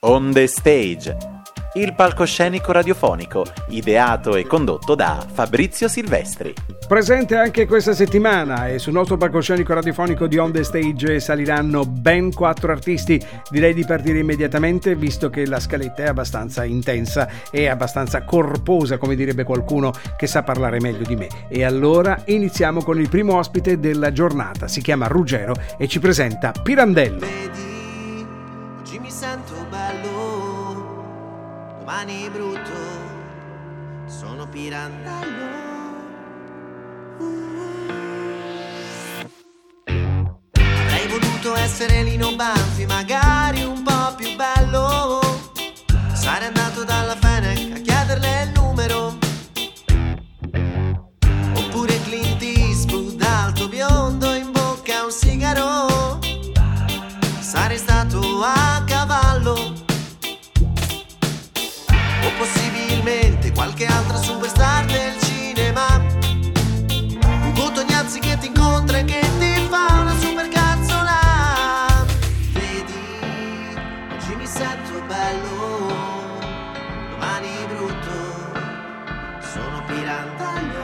On the Stage, il palcoscenico radiofonico, ideato e condotto da Fabrizio Silvestri. Presente anche questa settimana e sul nostro palcoscenico radiofonico di On the Stage saliranno ben 4 artisti. Direi di partire immediatamente, visto che la scaletta è abbastanza intensa e abbastanza corposa, come direbbe qualcuno che sa parlare meglio di me. E allora iniziamo con il primo ospite della giornata. Si chiama Ruggero e ci presenta Pirandello. Vedi, oggi mi sento bello, domani brutto, sono Pirandello. Avrei voluto essere Lino Banfi, magari un po' più bello. Sarei andato dalla Fenech a chiederle il numero. Oppure Clint Eastwood, alto biondo, in bocca un sigaro. Sarei stato a cavallo. O possibilmente qualche altra superstar del cinema. Ugo Tognazzi che ti incontra e che ti fa una super cazzola. Vedi, oggi mi sento bello, domani brutto, sono Pirandello.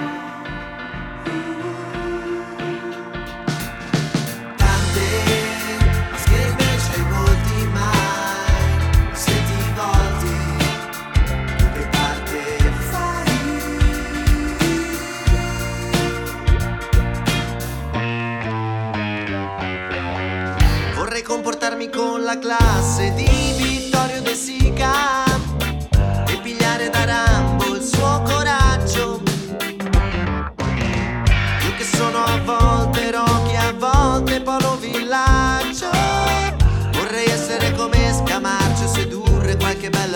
Tante maschere invece ai volti mai, se ti volti, tu che parte fai? Vorrei comportarmi con la classe di Vittorio De Sica e pigliare da Rambo il suo coraggio. Io che sono a volte Rocky, a volte Polo Villaggio. Vorrei essere come Scamarcio e sedurre qualche bella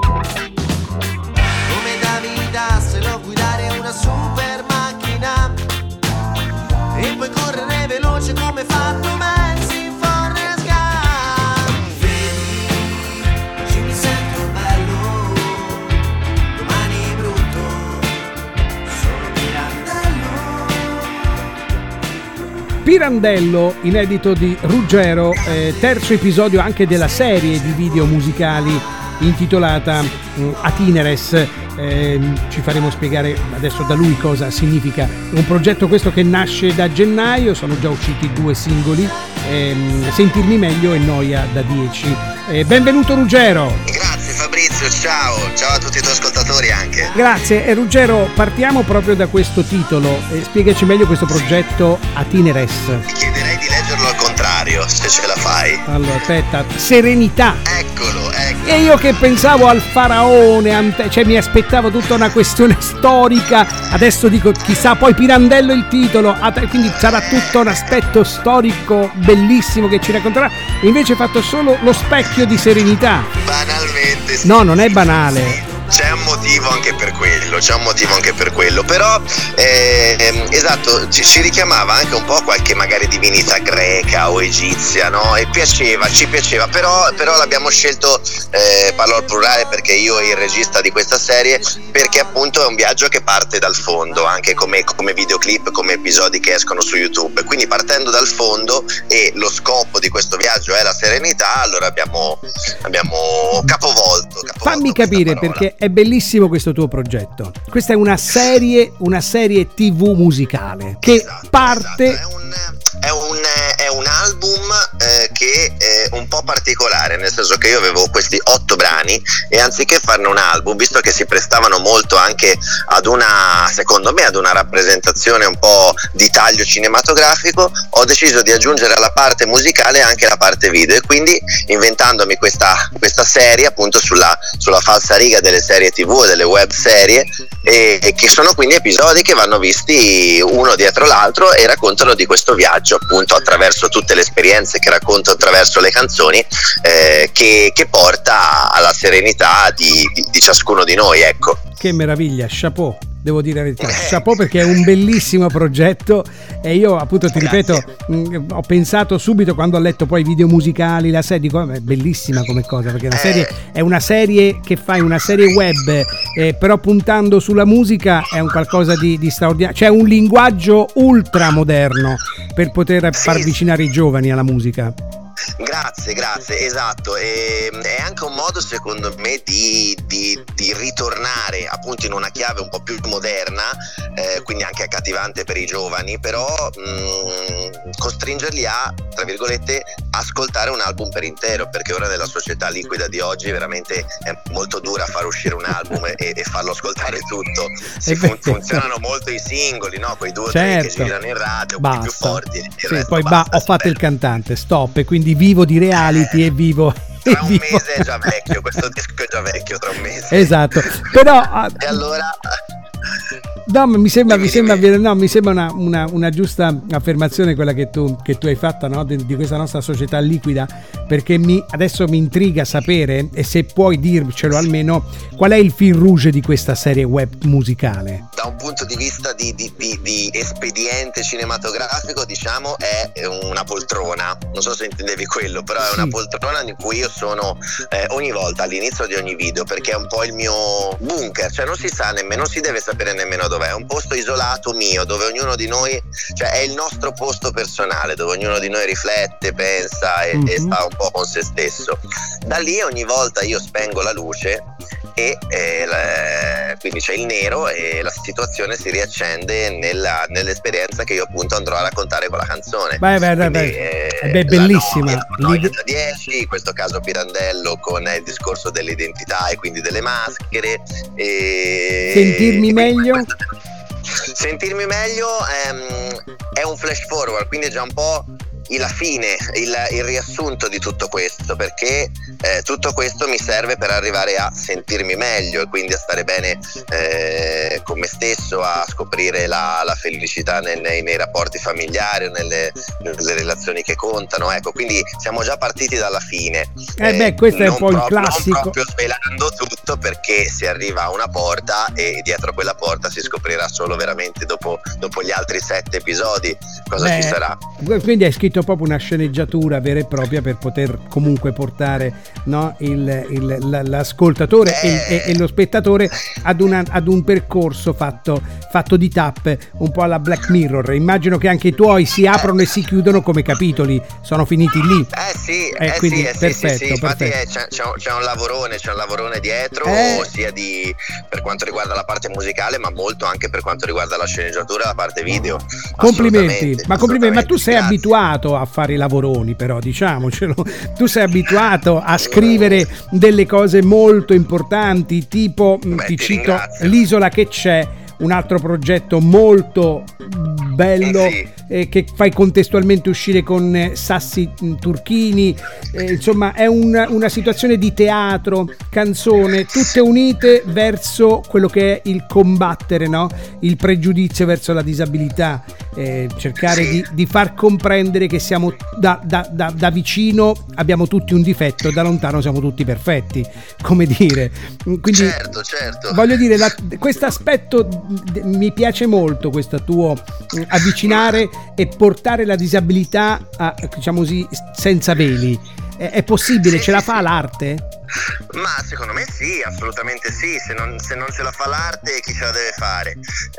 come Davide Hassel, guidare una super macchina e poi correre veloce come fatto Max in Forrest Gump. Vedi, oggi mi sento bello, domani brutto, sono Pirandello. Pirandello, inedito di Ruggero, terzo episodio anche della serie di video musicali intitolata Atineres. Ci faremo spiegare adesso da lui cosa significa. Un progetto questo che nasce da gennaio, sono già usciti 2 singoli, Sentirmi meglio e Noia da 10. Benvenuto Ruggero. Grazie Fabrizio, ciao a tutti i tuoi ascoltatori anche. Grazie. Ruggero, partiamo proprio da questo titolo, spiegaci meglio questo progetto Atineres. Ti chiederei di leggerlo al contrario, se ce la fai. Allora, aspetta, Serenità. Eccolo. E io che pensavo al faraone, cioè mi aspettavo tutta una questione storica, adesso dico chissà, poi Pirandello il titolo, quindi sarà tutto un aspetto storico bellissimo che ci racconterà, invece hai fatto solo lo specchio di Serenità. Banalmente sì. No, non è banale. C'è un motivo anche per quello, però esatto, ci richiamava anche un po' qualche magari divinità greca o egizia, no? E ci piaceva, però l'abbiamo scelto, parlo al plurale perché io e il regista di questa serie, perché appunto è un viaggio che parte dal fondo, anche come videoclip, come episodi che escono su YouTube, quindi partendo dal fondo, e lo scopo di questo viaggio è la serenità, allora abbiamo capovolto. Fammi capire, perché è bellissimo questo tuo progetto. Questa è una serie TV musicale che esatto, parte. È un album che è un po' particolare, nel senso che io avevo questi 8 brani e anziché farne un album, visto che si prestavano molto anche secondo me ad una rappresentazione un po' di taglio cinematografico, ho deciso di aggiungere alla parte musicale anche la parte video, e quindi inventandomi questa serie appunto sulla falsariga delle serie TV e delle web serie, e che sono quindi episodi che vanno visti uno dietro l'altro e raccontano di questo viaggio appunto attraverso tutte le esperienze che racconto attraverso le canzoni, che porta alla serenità di ciascuno di noi, ecco. Che meraviglia, chapeau. Devo dire la verità, chapeau, perché è un bellissimo progetto, e io appunto ti ripeto, ho pensato subito quando ho letto poi i video musicali, la serie, dico è bellissima come cosa, perché la serie è una serie che fai, una serie web, però puntando sulla musica, è un qualcosa di straordinario, cioè un linguaggio ultra moderno per poter far avvicinare i giovani alla musica. Grazie, esatto. È anche un modo secondo me di ritornare appunto in una chiave un po' più moderna, quindi anche accattivante per i giovani, però costringerli a, tra virgolette, ascoltare un album per intero, perché ora nella società liquida di oggi veramente è molto dura far uscire un album e farlo ascoltare tutto. Funzionano molto i singoli, no? Quei 2 o 3 che girano in radio, quelli più forti. Poi ho fatto il cantante, stop, e quindi vivo di reality e vivo. Tra un mese è già vecchio, questo disco è già vecchio tra un mese. Esatto, però e allora no, mi sembra una giusta affermazione quella che tu hai fatta, no? di questa nostra società liquida, perché adesso mi intriga sapere, e se puoi dircelo almeno, qual è il fil rouge di questa serie web musicale. Da un punto di vista di espediente cinematografico, diciamo, è una poltrona, non so se intendevi quello, però è una poltrona in cui io sono ogni volta all'inizio di ogni video, perché è un po' il mio bunker, cioè non si sa nemmeno, non si deve sapere nemmeno dov'è, è un posto isolato mio, dove ognuno di noi, cioè è il nostro posto personale, dove ognuno di noi riflette, pensa e sta un po' con se stesso. Da lì ogni volta io spengo la luce e quindi c'è il nero e la situazione si riaccende nell'esperienza che io appunto andrò a raccontare con la canzone. È bellissima. La noia da 10, in questo caso Pirandello con il discorso dell'identità e quindi delle maschere. Sentirmi meglio è un flash forward, quindi è già un po' la fine, il riassunto di tutto questo, perché tutto questo mi serve per arrivare a sentirmi meglio e quindi a stare bene con me stesso, a scoprire la felicità nei rapporti familiari, nelle relazioni che contano, ecco, quindi siamo già partiti dalla fine. Questo è un po' il classico. Non proprio svelando tutto, perché si arriva a una porta e dietro quella porta si scoprirà solo veramente dopo gli altri 7 episodi cosa ci sarà. Quindi hai scritto proprio una sceneggiatura vera e propria per poter comunque portare, no, l'ascoltatore e lo spettatore ad un percorso fatto di tappe, un po' alla Black Mirror. Immagino che anche i tuoi si aprono e si chiudono come capitoli, sono finiti lì. Quindi perfetto. Infatti c'è un lavorone dietro, sia per quanto riguarda la parte musicale, ma molto anche per quanto riguarda la sceneggiatura e la parte video. Complimenti, ma tu sei abituato a fare i lavoroni, però diciamocelo, tu sei abituato a scrivere delle cose molto importanti, tipo ti cito ringrazio. L'isola che c'è, un altro progetto molto bello che fai contestualmente uscire con Sassi Turchini, insomma è una situazione di teatro, canzone, tutte unite verso quello che è il combattere, no? Il pregiudizio verso la disabilità, cercare di far comprendere che siamo da vicino abbiamo tutti un difetto, da lontano siamo tutti perfetti, come dire. Quindi certo. Voglio dire, questo aspetto mi piace molto, questo tuo avvicinare e portare la disabilità a, diciamo così, senza veli. È possibile? Ce la fa l'arte? Ma secondo me sì, assolutamente sì. Se non ce la fa l'arte, chi ce la deve fare?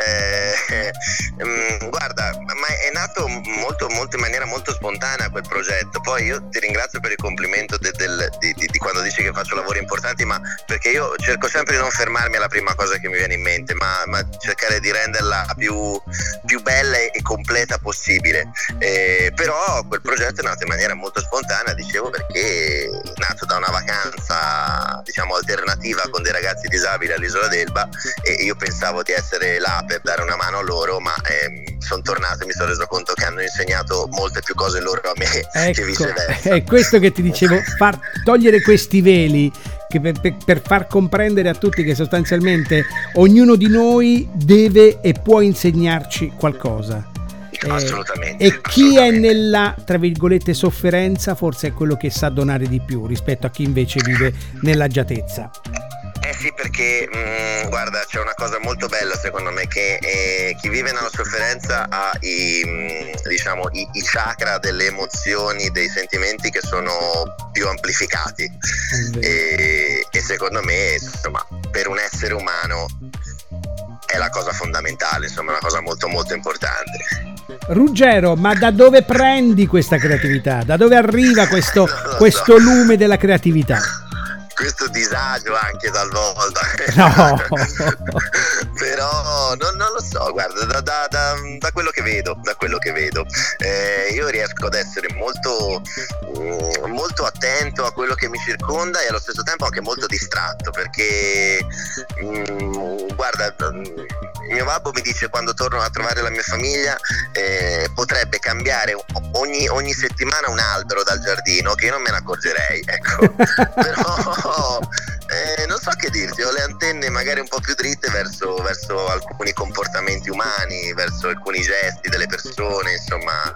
Guarda, ma è nato molto in maniera molto spontanea quel progetto. Poi io ti ringrazio per il complimento di quando dici che faccio lavori importanti, ma perché io cerco sempre di non fermarmi alla prima cosa che mi viene in mente, ma cercare di renderla più bella e completa possibile. Però quel progetto è nato in maniera molto spontanea, dicevo, perché è nato da una vacanza, diciamo, alternativa con dei ragazzi disabili all'Isola d'Elba, e io pensavo di essere là per dare una mano a loro, ma sono tornato e mi sono reso conto che hanno insegnato molte più cose loro a me, che viceversa. È questo che ti dicevo, togliere questi veli che per far comprendere a tutti che sostanzialmente ognuno di noi deve e può insegnarci qualcosa. Assolutamente. E chi è nella, tra virgolette, sofferenza forse è quello che sa donare di più rispetto a chi invece vive nell'agiatezza. Sì, perché guarda, c'è una cosa molto bella secondo me, che chi vive nella sofferenza ha i chakra delle emozioni, dei sentimenti che sono più amplificati, e secondo me, insomma, per un essere umano è la cosa fondamentale, insomma, una cosa molto molto importante. Ruggero, ma da dove prendi questa creatività? Da dove arriva questo lume della creatività? Questo disagio anche talvolta. No. Però non lo so, guarda, da quello che vedo, io riesco ad essere molto attento a quello che mi circonda e allo stesso tempo anche molto distratto, perché guarda, mio babbo mi dice, quando torno a trovare la mia famiglia, potrebbe cambiare ogni settimana un albero dal giardino, che io non me ne accorgerei, ecco. Però non so che dirti, ho le antenne magari un po' più dritte verso alcuni comportamenti umani, verso alcuni gesti delle persone, insomma,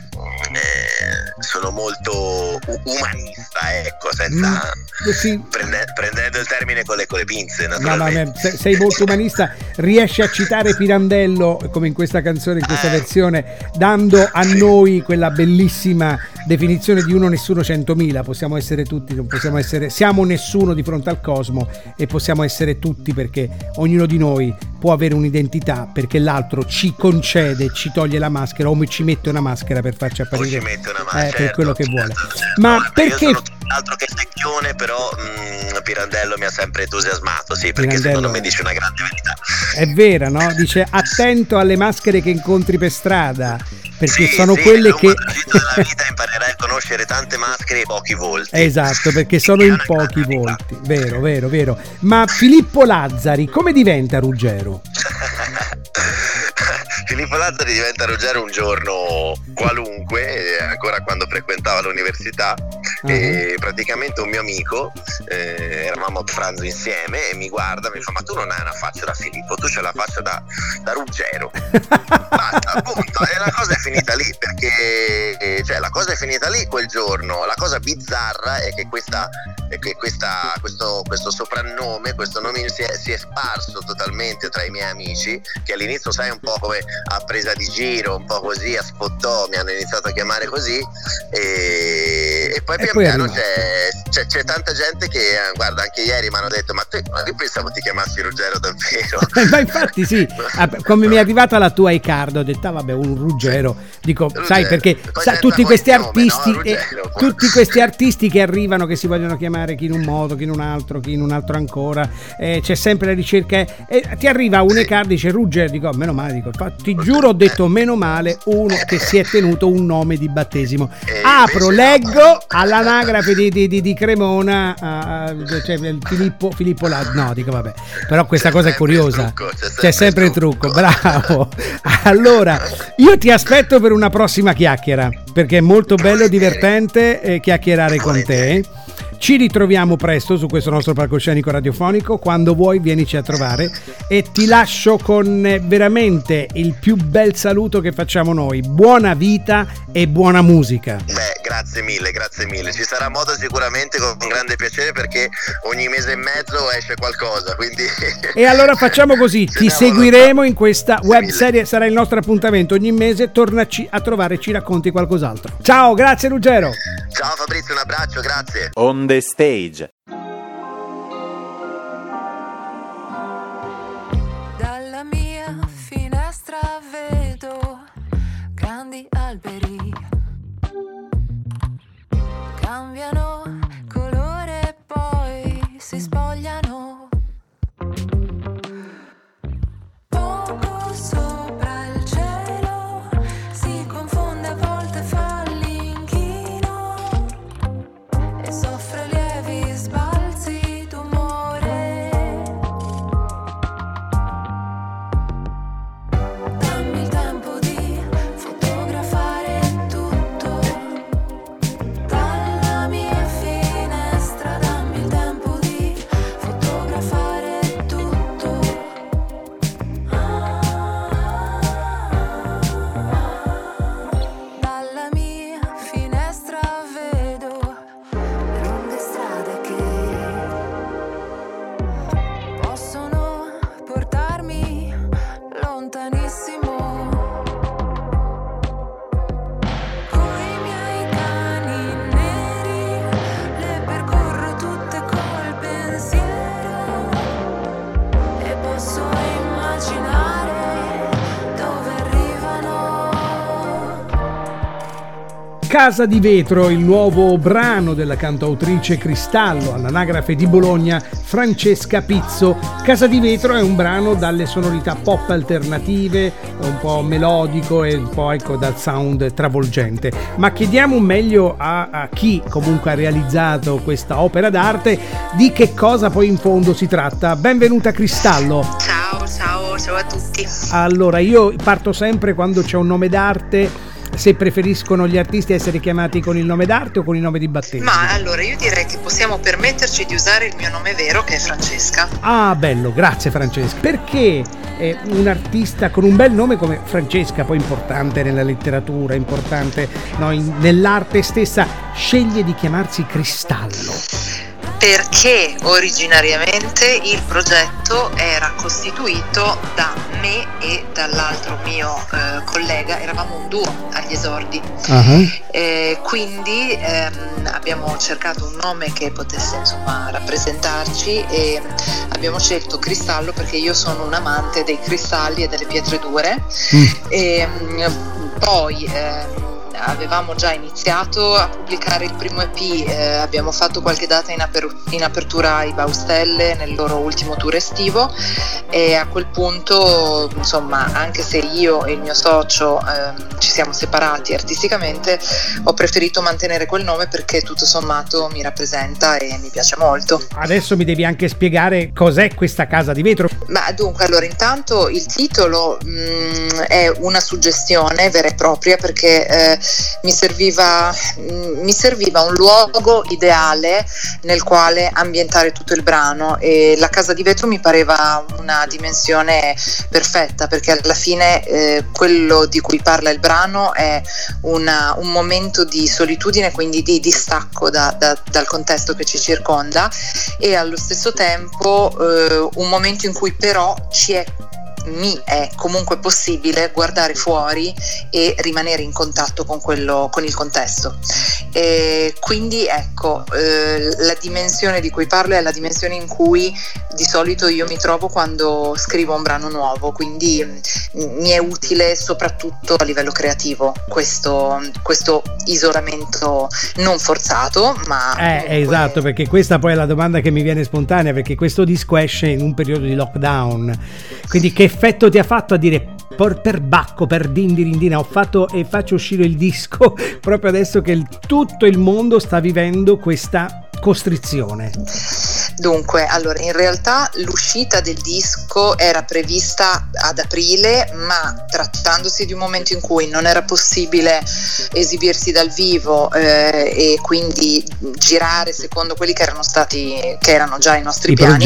sono molto umanista, ecco, senza sì. prendendo il termine con le pinze, naturalmente. No, sei molto umanista, riesci a citare Pirandello, come in questa canzone, in questa versione, dando a noi quella bellissima definizione di uno, nessuno, 100.000. Possiamo essere tutti, non possiamo essere, siamo nessuno di fronte al cosmo, e possiamo essere tutti, perché ognuno di noi può avere un'identità, perché l'altro ci concede, ci toglie la maschera o ci mette una maschera per farci apparire per quello che vuole. Ma no, perché? Io sono altro che secchione, però Pirandello mi ha sempre entusiasmato, sì, perché Pirandello, secondo me dice una grande verità. È vera, no? Dice: attento alle maschere che incontri per strada, perché sì, sono quelle che nella vita imparerai a conoscere tante maschere e pochi volti. Esatto, perché sono in pochi volti. Vero. Ma Filippo Lazzari come diventa Ruggero? Filippo Lazzari diventa Ruggero un giorno qualunque, ancora quando frequentava l'università, e praticamente un mio amico, eravamo a pranzo insieme, e mi guarda, mi fa: ma tu non hai una faccia da Filippo, tu c'hai la faccia da Ruggero. Basta, appunto, e la cosa è finita lì, perché la cosa è finita lì quel giorno. La cosa bizzarra è che questo soprannome, questo nome si è sparso totalmente tra i miei amici, che all'inizio, sai, un po' come a presa di giro, un po' così, a spottò, mi hanno iniziato a chiamare così, e poi pian piano c'è tanta gente che, guarda, anche ieri mi hanno detto: ma io pensavo ti chiamassi Ruggero davvero. Ma infatti sì, come mi è arrivata la tua iCard, ho detto: vabbè, un Ruggero, dico, Ruggero. Sai, perché tutti questi artisti, tutti questi artisti che arrivano, che si vogliono chiamare chi in un modo, chi in un altro ancora, c'è sempre la ricerca, e ti arriva un iCard, dice Ruggero, dico: meno male, dico, ti giuro, ho detto meno male, uno che si è tenuto un nome di battesimo. Apro, leggo all'anagrafe di Cremona, cioè Filippo Lazzari. No, dico, vabbè, però questa cosa è curiosa, c'è sempre il trucco. Bravo. Allora io ti aspetto per una prossima chiacchiera, perché è molto bello, divertente chiacchierare con te. Ci ritroviamo presto su questo nostro palcoscenico radiofonico. Quando vuoi vienici a trovare, e ti lascio con veramente il più bel saluto che facciamo noi: buona vita e buona musica. Beh, grazie mille, ci sarà modo sicuramente, con grande piacere, perché ogni mese e mezzo esce qualcosa, quindi e allora facciamo così, ti seguiremo in questa web serie, sarà il nostro appuntamento ogni mese, tornaci a trovare e ci racconti qualcos'altro. Ciao, grazie Ruggero. Ciao Fabrizio, un abbraccio, grazie. On the Stage. Dalla mia finestra vedo grandi alberi, cambiano colore e poi si spogliano. Poco sopra il cielo si confonde, a volte fa l'inchino e soffre lievi sbagli. Casa di vetro, il nuovo brano della cantautrice Cristallo, all'anagrafe di Bologna, Francesca Pizzo. Casa di vetro è un brano dalle sonorità pop alternative, un po' melodico e un po' dal sound travolgente. Ma chiediamo meglio a chi comunque ha realizzato questa opera d'arte di che cosa poi in fondo si tratta. Benvenuta Cristallo. Ciao a tutti. Allora, io parto sempre quando c'è un nome d'arte, se preferiscono gli artisti essere chiamati con il nome d'arte o con il nome di battesimo. Ma allora io direi che possiamo permetterci di usare il mio nome vero, che è Francesca. Ah, bello, grazie Francesca. Perché un artista con un bel nome come Francesca, poi importante nella letteratura, importante nell'arte stessa, sceglie di chiamarsi Cristallo? Perché originariamente il progetto era costituito da me e dall'altro mio collega, eravamo un duo agli esordi. Quindi abbiamo cercato un nome che potesse insomma rappresentarci e abbiamo scelto Cristallo perché io sono un amante dei cristalli e delle pietre dure. E poi avevamo già iniziato a pubblicare il primo EP, abbiamo fatto qualche data in apertura ai Baustelle nel loro ultimo tour estivo, e a quel punto insomma, anche se io e il mio socio ci siamo separati artisticamente, ho preferito mantenere quel nome perché tutto sommato mi rappresenta e mi piace molto. Adesso mi devi anche spiegare cos'è questa Casa di vetro. Ma dunque, allora, intanto il titolo è una suggestione vera e propria perché mi serviva un luogo ideale nel quale ambientare tutto il brano, e la Casa di vetro mi pareva una dimensione perfetta perché alla fine quello di cui parla il brano è un momento di solitudine, quindi di distacco dal contesto che ci circonda, e allo stesso tempo un momento in cui però mi è comunque possibile guardare fuori e rimanere in contatto con il contesto. E quindi ecco, la dimensione di cui parlo è la dimensione in cui di solito io mi trovo quando scrivo un brano nuovo, quindi mi è utile soprattutto a livello creativo questo isolamento non forzato, ma esatto, perché questa poi è la domanda che mi viene spontanea, perché questo disco esce in un periodo di lockdown, quindi che effetto ti ha fatto a dire per bacco, per dindirindina, ho fatto e faccio uscire il disco proprio adesso che tutto il mondo sta vivendo questa costrizione? Dunque, allora, in realtà l'uscita del disco era prevista ad aprile, ma trattandosi di un momento in cui non era possibile esibirsi dal vivo e quindi girare secondo quelli che erano già i nostri piani,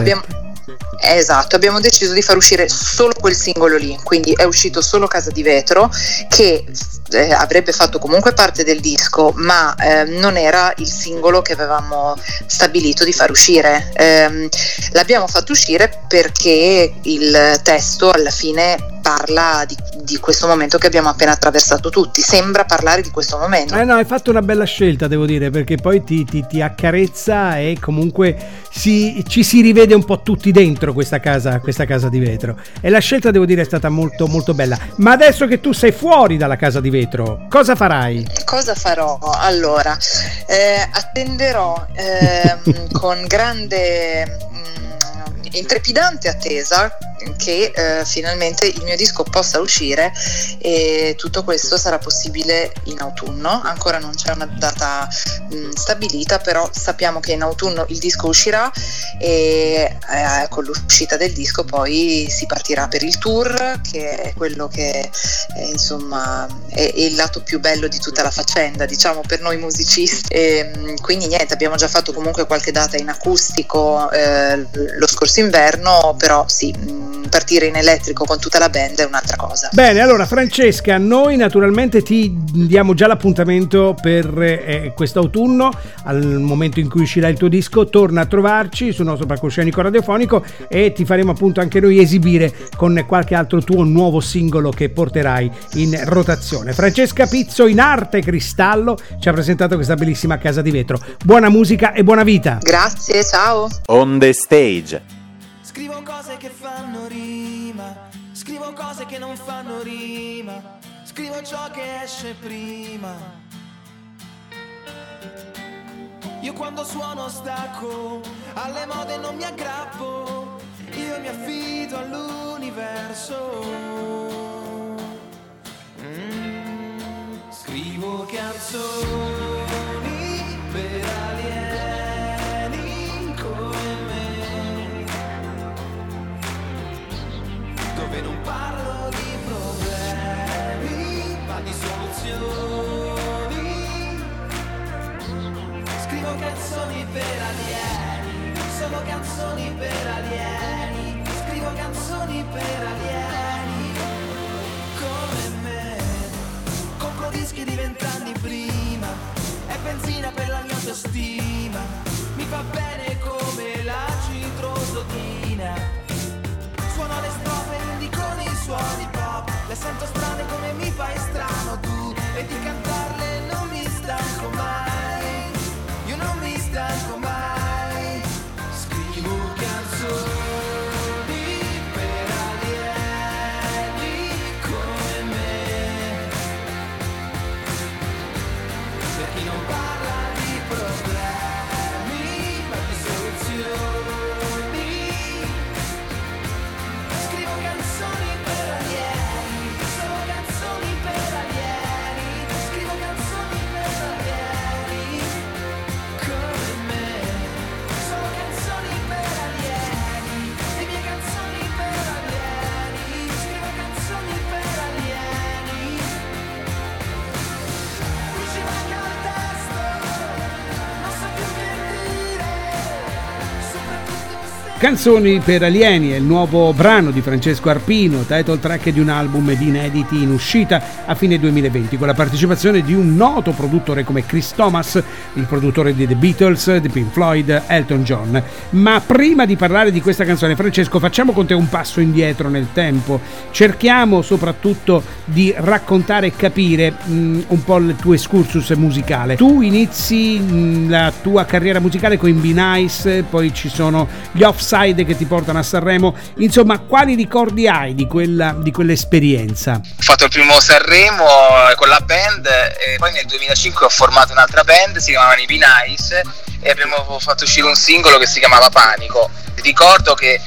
abbiamo deciso di far uscire solo quel singolo lì, quindi è uscito solo Casa di vetro, che avrebbe fatto comunque parte del disco, ma non era il singolo che avevamo stabilito di far uscire. L'abbiamo fatto uscire perché il testo alla fine parla di questo momento che abbiamo appena attraversato tutti, sembra parlare di questo momento. No, hai fatto una bella scelta, devo dire, perché poi ti accarezza e comunque ci si rivede un po' tutti dentro questa casa di vetro, e la scelta, devo dire, è stata molto molto bella. Ma adesso che tu sei fuori dalla Casa di vetro, cosa farai? Cosa farò? Allora, attenderò con grande intrepidante attesa che finalmente il mio disco possa uscire, e tutto questo sarà possibile in autunno. Ancora non c'è una data stabilita, però sappiamo che in autunno il disco uscirà e con l'uscita del disco poi si partirà per il tour, che è quello che insomma è il lato più bello di tutta la faccenda, diciamo, per noi musicisti. E quindi niente, abbiamo già fatto comunque qualche data in acustico lo scorso inverno, però sì, partire in elettrico con tutta la band è un'altra cosa. Bene, allora Francesca, noi naturalmente ti diamo già l'appuntamento per quest'autunno, al momento in cui uscirà il tuo disco. Torna a trovarci sul nostro palcoscenico radiofonico e ti faremo appunto anche noi esibire con qualche altro tuo nuovo singolo che porterai in rotazione. Francesca Pizzo, in arte Cristallo, ci ha presentato questa bellissima Casa di vetro. Buona musica e buona vita. Grazie, ciao. On the Stage. Scrivo cose che fanno rima, scrivo cose che non fanno rima, scrivo ciò che esce prima Io quando suono stacco, alle mode non mi aggrappo, io mi affido all'universo. Scrivo canzoni per alieni come me, dove non parlo di problemi ma di soluzioni. Scrivo canzoni per alieni, sono canzoni per alieni. Scrivo canzoni per alieni come me. Compro dischi di 20 anni prima, è benzina per la mia autostima. Mi fa bene come la citrosotina. Suono le strofe indie con i suoni pop, le sento strane come mi fai strano tu, e di cantarle non mi stanco mai, io non mi stanco mai. Scrivo canzoni per alieni come me, per chi non parla di problemi ma di soluzioni. Scrivo canzoni per alieni, sono canzoni per alieni. Scrivo canzoni per alieni come me, sono canzoni per alieni, le mie canzoni per alieni. Scrivo canzoni per alieni. Mi ci manca il testo, non so più che dire, soprattutto se... Canzoni per alieni è il nuovo brano di Francesco Arpino, title track di un album di inediti in uscita a fine 2020, con la partecipazione di un noto produttore come Chris Thomas, il produttore di The Beatles, di Pink Floyd, Elton John. Ma prima di parlare di questa canzone, Francesco, facciamo con te un passo indietro nel tempo, cerchiamo soprattutto di raccontare e capire un po' il tuo excursus musicale. Tu inizi la tua carriera musicale con Be Nice, poi ci sono gli Offside che ti portano a Sanremo, insomma, quali ricordi hai di quell'esperienza? Ho fatto il primo Sanremo con la band e poi nel 2005 ho formato un'altra band, si chiamavano i Be Nice, e abbiamo fatto uscire un singolo che si chiamava Panico. Ricordo che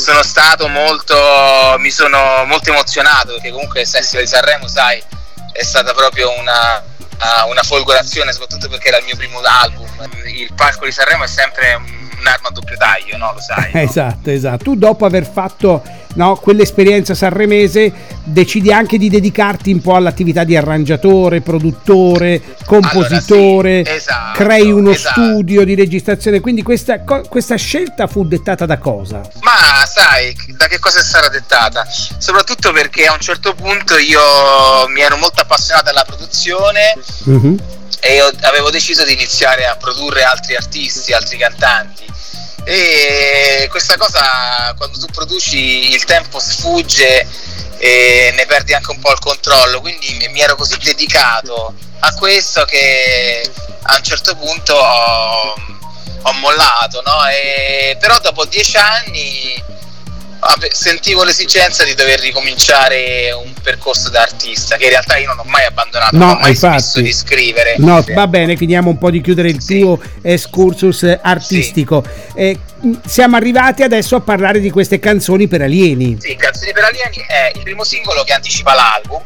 mi sono molto emozionato, perché comunque il Festival di Sanremo, sai, è stata proprio una folgorazione, soprattutto perché era il mio primo album. Il palco di Sanremo è sempre un'arma a doppio taglio, no? Lo sai, no? Esatto. Tu, dopo aver fatto quell'esperienza sanremese, decidi anche di dedicarti un po' all'attività di arrangiatore, produttore, compositore. Allora, sì, esatto, crei uno studio di registrazione, quindi questa scelta fu dettata da cosa? Ma sai, da che cosa è stata dettata? Soprattutto perché a un certo punto io mi ero molto appassionato alla produzione, e avevo deciso di iniziare a produrre altri artisti, altri cantanti, e questa cosa, quando tu produci, il tempo sfugge e ne perdi anche un po' il controllo, quindi mi ero così dedicato a questo che a un certo punto ho mollato, no? Però dopo 10 anni sentivo l'esigenza di dover ricominciare un percorso da artista, che in realtà io non ho mai abbandonato, non ho mai smesso di scrivere. No, va bene, finiamo un po' di chiudere il tuo excursus artistico. Sì. Siamo arrivati adesso a parlare di queste canzoni per alieni. Sì, Canzoni per alieni è il primo singolo che anticipa l'album,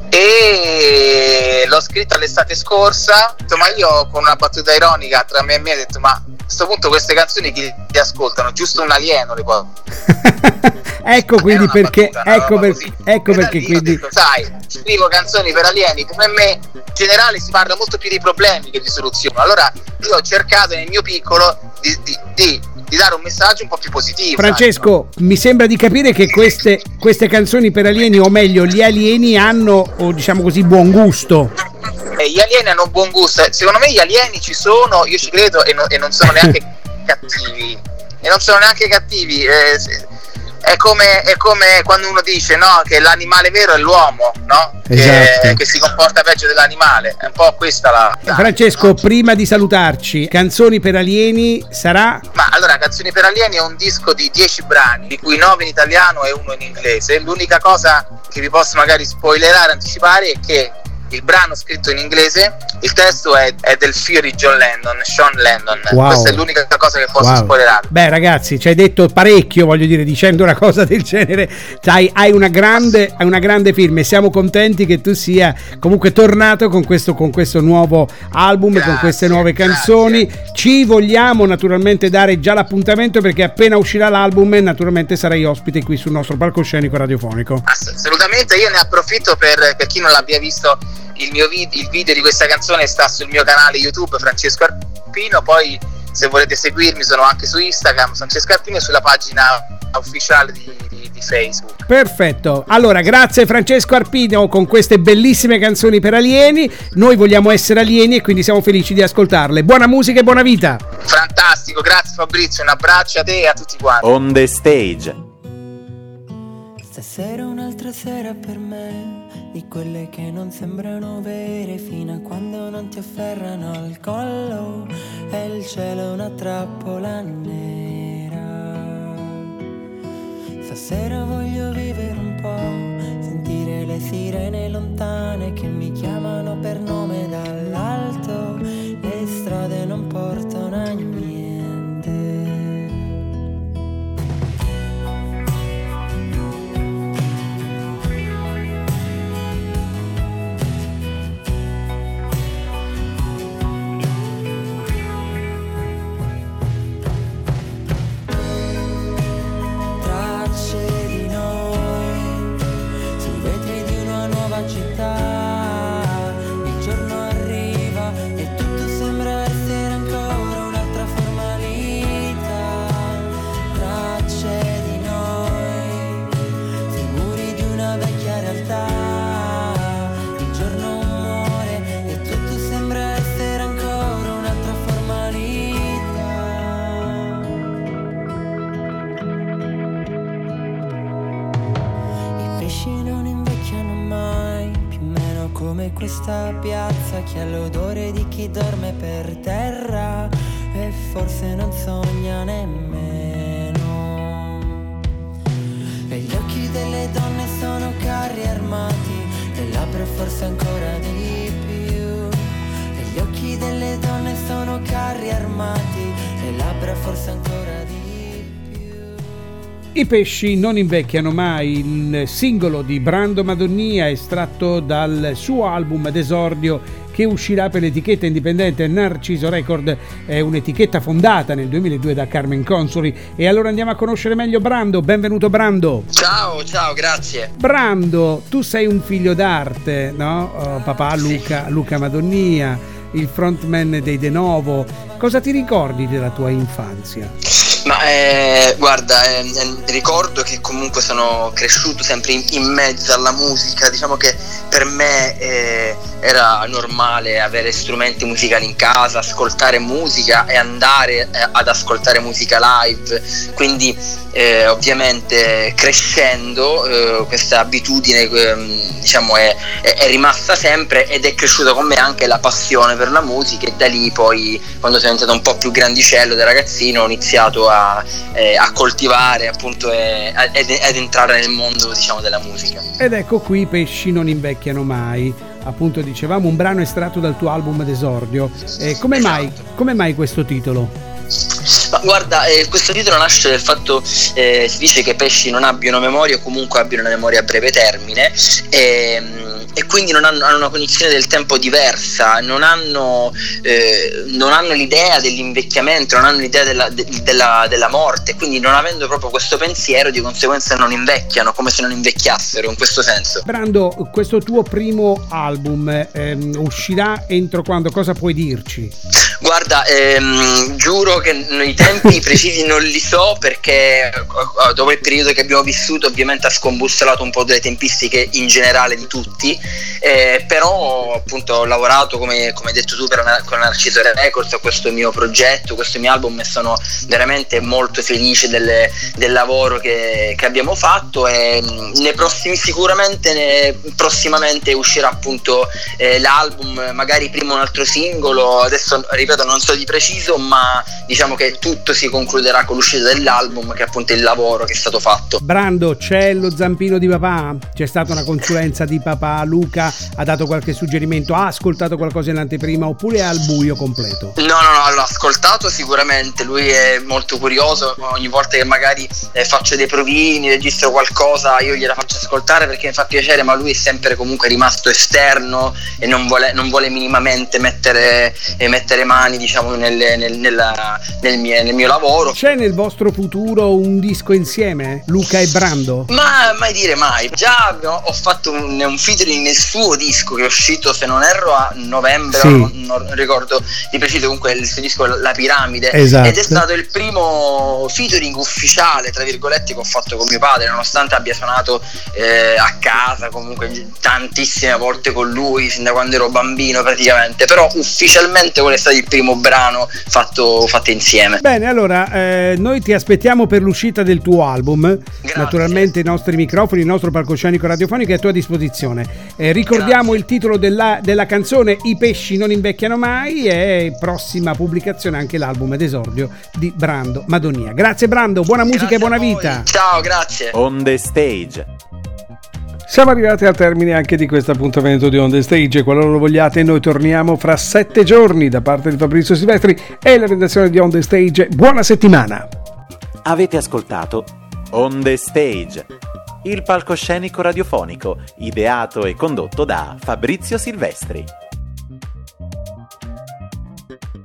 e l'ho scritto l'estate scorsa, ma io con una battuta ironica tra me e me ho detto: ma a questo punto queste canzoni chi li ascoltano? Giusto un alieno le può. Ecco quindi perché quindi detto, sai, scrivo canzoni per alieni, come me in generale si parla molto più di problemi che di soluzioni. Allora io ho cercato nel mio piccolo di dare un messaggio un po' più positivo. Francesco, mi sembra di capire che queste canzoni per alieni, o meglio gli alieni, hanno, o diciamo così, buon gusto. Gli alieni hanno buon gusto. Secondo me gli alieni ci sono, io ci credo, e non sono neanche cattivi. È come quando uno dice, no, che l'animale vero è l'uomo, no? Esatto. Che si comporta peggio dell'animale. È un po' questa la... Francesco, no? prima di salutarci, Canzoni per alieni sarà? Ma allora, Canzoni per alieni è un disco di 10 brani, di cui 9 in italiano e 1 in inglese. L'unica cosa che vi posso magari spoilerare, anticipare, è che il brano scritto in inglese, il testo è del figlio di Sean Lennon. Wow. Questa è l'unica cosa che posso spoilerare. Beh ragazzi, ci hai detto parecchio, voglio dire, dicendo una cosa del genere. Hai una grande firma e siamo contenti che tu sia comunque tornato con questo nuovo album. Grazie, con queste nuove canzoni. Grazie. Ci vogliamo naturalmente dare già l'appuntamento, perché appena uscirà l'album naturalmente sarai ospite qui sul nostro palcoscenico radiofonico. Assolutamente, io ne approfitto per chi non l'abbia visto. Il video di questa canzone sta sul mio canale YouTube Francesco Arpino, poi se volete seguirmi sono anche su Instagram Francesco Arpino e sulla pagina ufficiale di Facebook. Perfetto, allora grazie Francesco Arpino con queste bellissime canzoni per alieni. Noi vogliamo essere alieni e quindi siamo felici di ascoltarle. Buona musica e buona vita. Fantastico, grazie Fabrizio, un abbraccio a te e a tutti quanti. On the Stage. Stasera un'altra sera per me, di quelle che non sembrano vere, fino a quando non ti afferrano al collo e il cielo è una trappola nera. Stasera voglio vivere un po', sentire le sirene lontane che mi chiamano per nome dall'alto, le strade non portano a niente. Questa piazza che ha l'odore di chi dorme per terra e forse non sogna nemmeno. E gli occhi delle donne sono carri armati, le labbra forse ancora di più. E gli occhi delle donne sono carri armati, le labbra forse ancora di più. I pesci non invecchiano mai, il singolo di Brando Madonnia estratto dal suo album d'esordio che uscirà per l'etichetta indipendente Narciso Record, è un'etichetta fondata nel 2002 da Carmen Consoli. E allora andiamo a conoscere meglio Brando. Benvenuto Brando. Ciao, grazie. Brando, tu sei un figlio d'arte, no? Papà Luca Madonnia, il frontman dei De Novo. Cosa ti ricordi della tua infanzia? Ma guarda, ricordo che comunque sono cresciuto sempre in mezzo alla musica. Diciamo che per me era normale avere strumenti musicali in casa, ascoltare musica e andare ad ascoltare musica live. Quindi ovviamente crescendo questa abitudine diciamo è rimasta sempre, ed è cresciuta con me anche la passione per la musica. E da lì poi, quando sono diventato un po' più grandicello, da ragazzino, ho iniziato a coltivare appunto ed entrare nel mondo, diciamo, della musica. Ed ecco qui, i pesci non invecchiano mai. Appunto dicevamo un brano estratto dal tuo album d'esordio. Come mai questo titolo? Ma guarda, questo titolo nasce dal fatto, si dice che i pesci non abbiano memoria, o comunque abbiano una memoria a breve termine, e quindi non hanno una cognizione del tempo diversa, non hanno l'idea dell'invecchiamento, non hanno l'idea della morte. Quindi, non avendo proprio questo pensiero, di conseguenza non invecchiano, come se non invecchiassero, in questo senso. Brando, questo tuo primo album uscirà entro quando? Cosa puoi dirci? Guarda, giuro che i tempi precisi non li so, perché dopo il periodo che abbiamo vissuto ovviamente ha scombussolato un po' delle tempistiche in generale di tutti, però appunto ho lavorato, come hai detto tu, con Narciso Records a questo mio progetto, questo mio album, e sono veramente molto felice del lavoro che abbiamo fatto. E prossimamente uscirà appunto l'album, magari prima un altro singolo. Adesso ripeto, ripeto, non so di preciso, ma diciamo che tutto si concluderà con l'uscita dell'album, che è appunto il lavoro che è stato fatto. Brando, c'è lo zampino di papà? C'è stata una consulenza di papà? Luca ha dato qualche suggerimento? Ha ascoltato qualcosa in anteprima oppure è al buio completo? No, l'ho ascoltato sicuramente, lui è molto curioso, ogni volta che magari faccio dei provini, registro qualcosa, io gliela faccio ascoltare perché mi fa piacere, ma lui è sempre comunque rimasto esterno e non vuole minimamente mettere mani, diciamo, nel mio lavoro. C'è nel vostro futuro un disco insieme, Luca e Brando? Ma mai dire mai. Già ho fatto un featuring nel suo disco che è uscito, se non erro, a novembre, sì. non ricordo di preciso, comunque il suo disco La Piramide, esatto. Ed è stato il primo featuring ufficiale, tra virgolette, che ho fatto con mio padre, nonostante abbia suonato a casa comunque tantissime volte con lui sin da quando ero bambino praticamente, però ufficialmente quello è stato il primo brano fatto insieme. Bene, allora noi ti aspettiamo per l'uscita del tuo album. Grazie. Naturalmente i nostri microfoni, il nostro palcoscenico radiofonico è a tua disposizione. Ricordiamo il titolo della canzone I pesci non invecchiano mai, e prossima pubblicazione anche l'album d'esordio di Brando Madonia. Grazie Brando, buona musica e buona vita. Ciao, grazie. On the Stage. Siamo arrivati al termine anche di questo appuntamento di On The Stage. Qualora lo vogliate, noi torniamo fra 7 giorni. Da parte di Fabrizio Silvestri e la redazione di On The Stage, buona settimana. Avete ascoltato On The Stage, il palcoscenico radiofonico ideato e condotto da Fabrizio Silvestri.